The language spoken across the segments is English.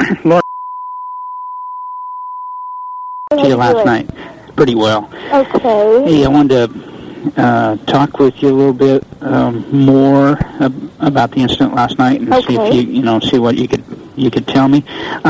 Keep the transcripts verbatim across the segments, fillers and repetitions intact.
Laura, How see you you last doing? night. Pretty well. Okay. Hey, I wanted to uh, talk with you a little bit um, more ab- about the incident last night and see if Okay. you, you know, see what you could you could tell me. Uh,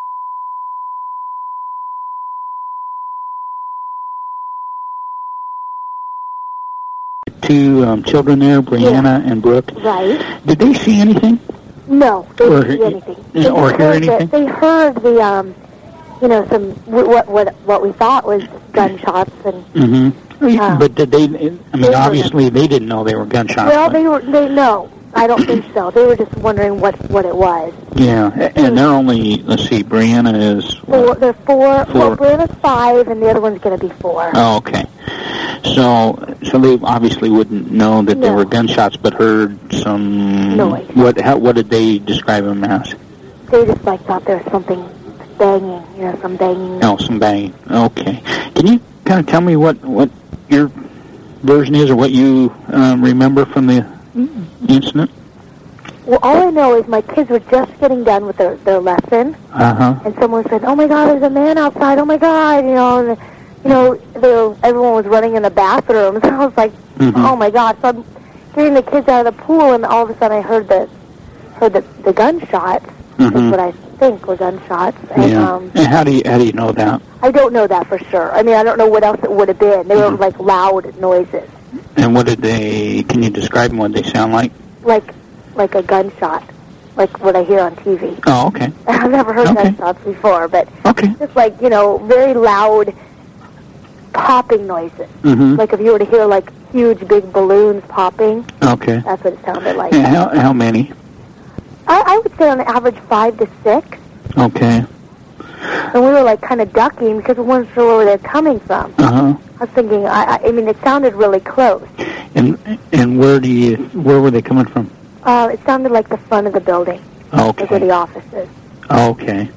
two um, children there, Brianna and Brooke. Right. Did they see anything? No, they Or- didn't see anything. or They hear heard the- anything? They heard the, um, you know, some what what what we thought was gunshots, and Mm-hmm. Uh, but did they? I mean, they obviously they didn't know they were gunshots. well, but- they were they no, I don't think so. They were just wondering what what it was. Yeah, a- and they're only, let's see, Brianna is... Four, they're four. Four. Well, Brianna's five, and the other one's going to be four. Oh, okay. So, so they obviously wouldn't know that there No. were gunshots, but heard some... Noise. What, how, what did they describe them as? They just like thought there was something banging, you know, some banging. Oh, some banging. Okay. Can you kind of tell me what, what your version is, or what you um, remember from the incident? Well, all I know is my kids were just getting done with their their lesson, Uh-huh. and someone said, "Oh my God, there's a man outside! Oh my God!" You know, and you know, they were, everyone was running in the bathrooms. I was like, Mhm. "Oh my God!" So I'm getting the kids out of the pool, and all of a sudden I heard the heard the, the gunshots. Mhm. Is what I think were gunshots. And Yeah. um, And how do you, how do you know that? I don't know that for sure. I mean, I don't know what else it would have been. They were Mhm. like loud noises, And what did they, can you describe them, what they sound like? like like a gunshot, like what I hear on T V. Oh, okay. I've never heard Okay. gunshots before, but Okay. just like, you know, very loud popping noises. Mm-hmm. Like if you were to hear like huge big balloons popping, Okay. that's what it sounded like. And how, how many? I, I would say on average five to six, Okay. and we were like kind of ducking because we weren't sure where they're coming from. Uh-huh. I was thinking, I, I I mean, it sounded really close. And and where do you where were they coming from? Uh, it sounded like the front of the building, like where Okay. the office is. Okay.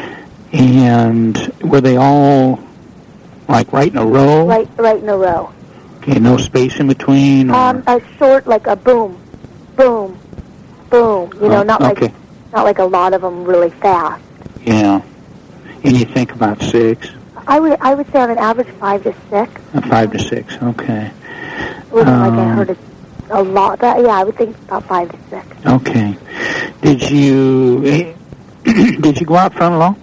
And were they all like right in a row? Right, right in a row. Okay, no space in between? Or? Um, a short, like a boom, boom, boom. You know, Oh, not okay. like not like a lot of them really fast. Yeah. And you think about six? I would I would say on an average five to six. Uh, Five to six, okay. It wasn't like I Um, heard it a lot. But yeah, I would think about five to six. Okay. Did you eh, did you go out front alone?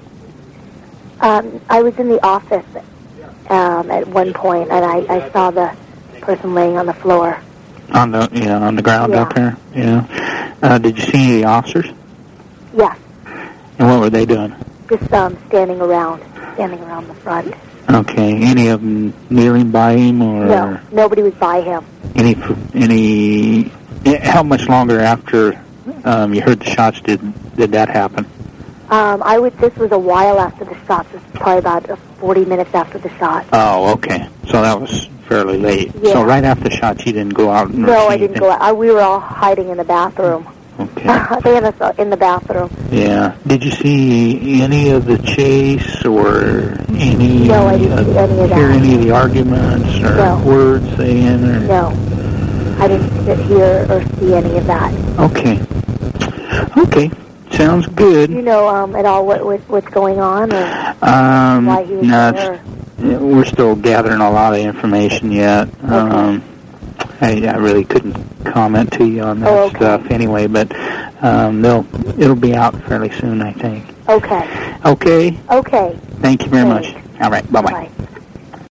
Um, I was in the office um, at one point, and I, I saw the person laying on the floor. On the yeah, on the ground Yeah. up there? Yeah. Uh, did you see any of the officers? Yes, And what were they doing? just um, standing around, standing around the front. Okay. Any of them kneeling by him, or No, nobody was by him. any any? eh, How much longer after um, you heard the shots did did that happen? Um, I would. This was a while after the shots. It was probably about uh, forty minutes after the shot. Oh, okay. So that was fairly late. Yeah. So right after the shots, you didn't go out and No, see I didn't anything? go out. I, we were all hiding in the bathroom. Okay. They had us in the bathroom. Yeah. Did you see any of the chase or any? No, I didn't uh, see any of that. Hear any of the arguments or No. words saying? Or? No, I didn't sit here or see any of that. Okay. Okay. Sounds good. Do you know um, at all what, what what's going on, or Um, why he was no, there? it's- we're still gathering a lot of information yet. Um, I, I really couldn't comment to you on that Oh, okay. stuff anyway, but um, they'll it'll be out fairly soon, I think. Okay. Okay. Okay. Thank you very Thanks. much. All right. Bye bye. Bye.